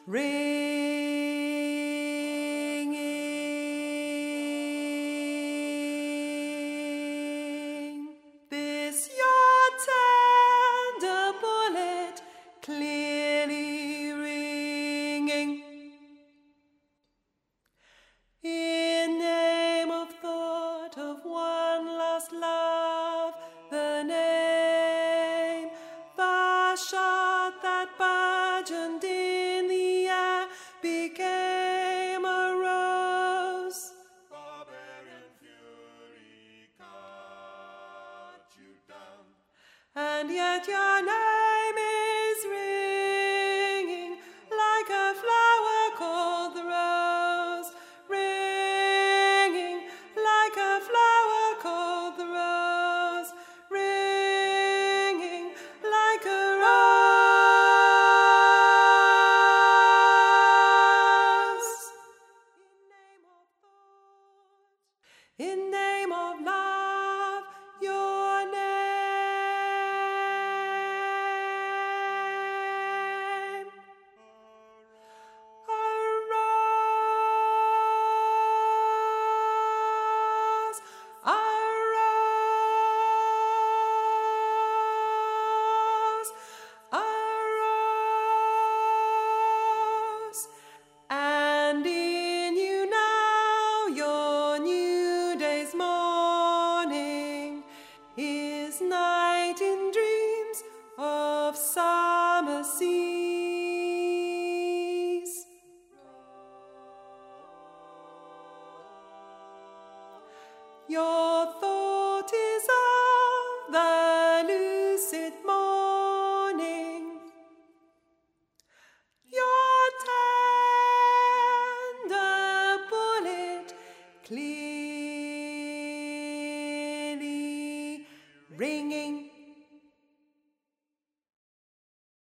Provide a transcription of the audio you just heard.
ringing. This your tender bullet clearly ringing. In name of thought of one last love, the name, the shot that burgeoned in the air became a rose. Barbarian fury cut you down, And yet your name is ringing like a flower called the rose, ringing like a flower called the rose, ringing like a rose. In name of love, your name. A rose, a rose, a rose. And in you now, your new day's morning is night in dreams of summer seas. Your